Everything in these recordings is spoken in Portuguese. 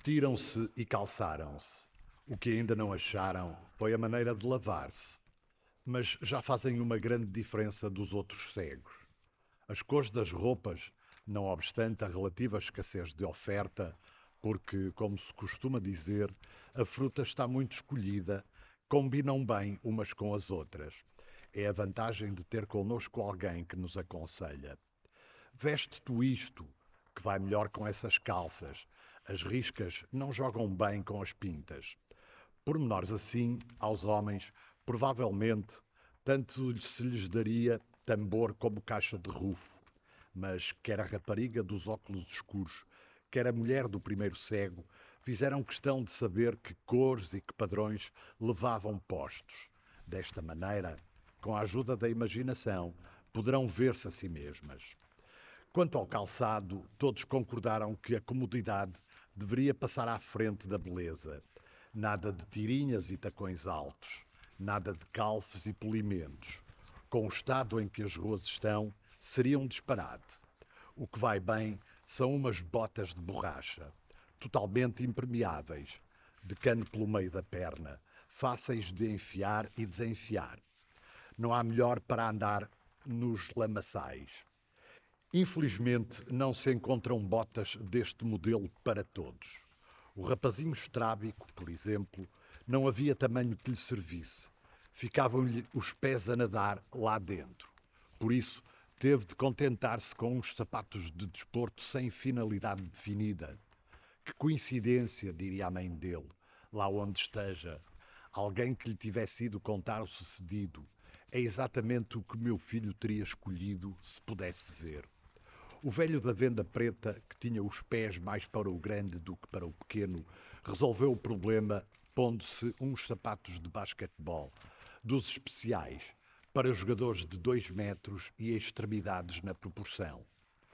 Vestiram-se e calçaram-se. O que ainda não acharam foi a maneira de lavar-se. Mas já fazem uma grande diferença dos outros cegos. As cores das roupas, não obstante a relativa escassez de oferta, porque, como se costuma dizer, a fruta está muito escolhida, combinam bem umas com as outras. É a vantagem de ter connosco alguém que nos aconselha. Veste tu isto, que vai melhor com essas calças. As riscas não jogam bem com as pintas. Pormenores assim, aos homens, provavelmente, tanto se lhes daria tambor como caixa de rufo. Mas quer a rapariga dos óculos escuros, quer a mulher do primeiro cego, fizeram questão de saber que cores e que padrões levavam postos. Desta maneira, com a ajuda da imaginação, poderão ver-se a si mesmas. Quanto ao calçado, todos concordaram que a comodidade deveria passar à frente da beleza. Nada de tirinhas e tacões altos, nada de calfes e polimentos. Com o estado em que as ruas estão, seria um disparate. O que vai bem são umas botas de borracha, totalmente impermeáveis, de cano pelo meio da perna, fáceis de enfiar e desenfiar. Não há melhor para andar nos lamaçais. Infelizmente, não se encontram botas deste modelo para todos. O rapazinho estrábico, por exemplo, não havia tamanho que lhe servisse. Ficavam-lhe os pés a nadar lá dentro. Por isso, teve de contentar-se com uns sapatos de desporto sem finalidade definida. Que coincidência, diria a mãe dele, lá onde esteja. Alguém que lhe tivesse ido contar o sucedido. É exatamente o que meu filho teria escolhido se pudesse ver. O velho da venda preta, que tinha os pés mais para o grande do que para o pequeno, resolveu o problema pondo-se uns sapatos de basquetebol, dos especiais, para jogadores de 2 metros e extremidades na proporção.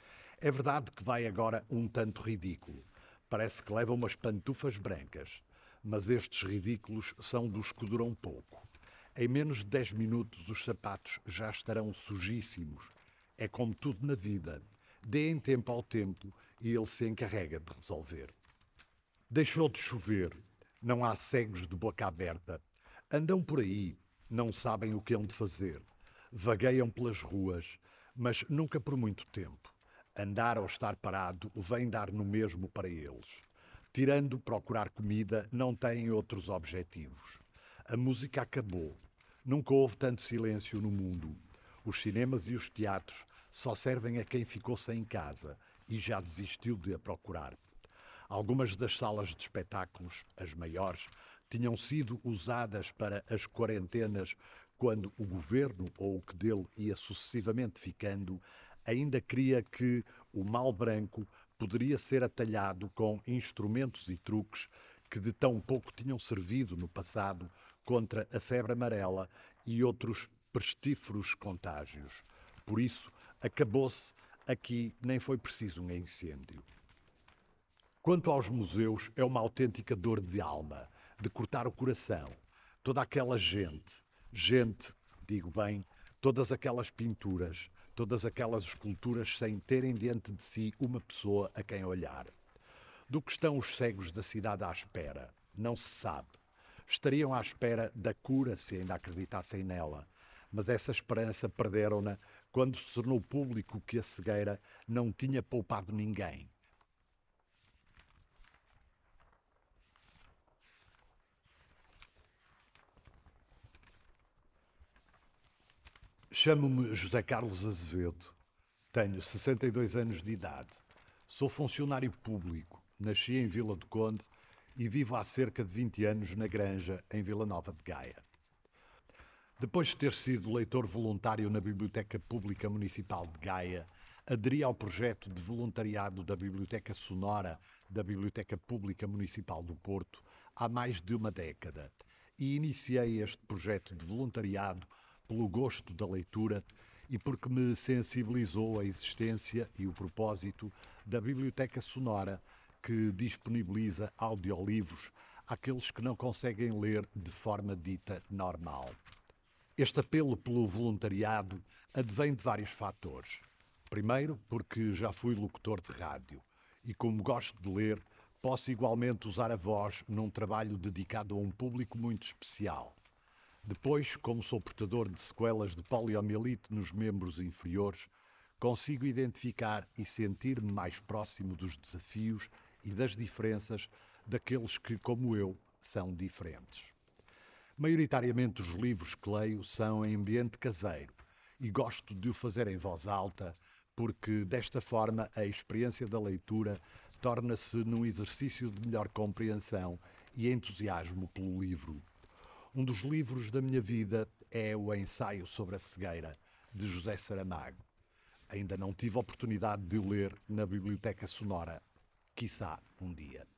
É verdade que vai agora um tanto ridículo. Parece que leva umas pantufas brancas, mas estes ridículos são dos que duram pouco. Em menos de 10 minutos os sapatos já estarão sujíssimos. É como tudo na vida. Deem tempo ao tempo e ele se encarrega de resolver. Deixou de chover. Não há cegos de boca aberta. Andam por aí, não sabem o que hão de fazer. Vagueiam pelas ruas, mas nunca por muito tempo. Andar ou estar parado vem dar no mesmo para eles. Tirando procurar comida, não têm outros objetivos. A música acabou. Nunca houve tanto silêncio no mundo. Os cinemas e os teatros só servem a quem ficou sem casa e já desistiu de a procurar. Algumas das salas de espetáculos, as maiores, tinham sido usadas para as quarentenas quando o governo, ou o que dele ia sucessivamente ficando, ainda cria que o mal branco poderia ser atalhado com instrumentos e truques que de tão pouco tinham servido no passado contra a febre amarela e outros pestíferos contágios. Por isso, acabou-se, aqui nem foi preciso um incêndio. Quanto aos museus, é uma autêntica dor de alma, de cortar o coração. Toda aquela gente, digo bem, todas aquelas pinturas, todas aquelas esculturas sem terem diante de si uma pessoa a quem olhar. Do que estão os cegos da cidade à espera? Não se sabe. Estariam à espera da cura se ainda acreditassem nela, mas essa esperança perderam-na quando se tornou público que a cegueira não tinha poupado ninguém. Chamo-me José Carlos Azevedo. Tenho 62 anos de idade. Sou funcionário público. Nasci em Vila do Conde e vivo há cerca de 20 anos na Granja, em Vila Nova de Gaia. Depois de ter sido leitor voluntário na Biblioteca Pública Municipal de Gaia, aderi ao projeto de voluntariado da Biblioteca Sonora da Biblioteca Pública Municipal do Porto há mais de uma década e iniciei este projeto de voluntariado pelo gosto da leitura e porque me sensibilizou a existência e o propósito da Biblioteca Sonora, que disponibiliza audiolivros àqueles que não conseguem ler de forma dita normal. Este apelo pelo voluntariado advém de vários fatores. Primeiro, porque já fui locutor de rádio e, como gosto de ler, posso igualmente usar a voz num trabalho dedicado a um público muito especial. Depois, como sou portador de sequelas de poliomielite nos membros inferiores, consigo identificar e sentir-me mais próximo dos desafios e das diferenças daqueles que, como eu, são diferentes. Maioritariamente os livros que leio são em ambiente caseiro e gosto de o fazer em voz alta porque, desta forma, a experiência da leitura torna-se num exercício de melhor compreensão e entusiasmo pelo livro. Um dos livros da minha vida é o Ensaio sobre a Cegueira, de José Saramago. Ainda não tive a oportunidade de o ler na Biblioteca Sonora. Quiçá um dia.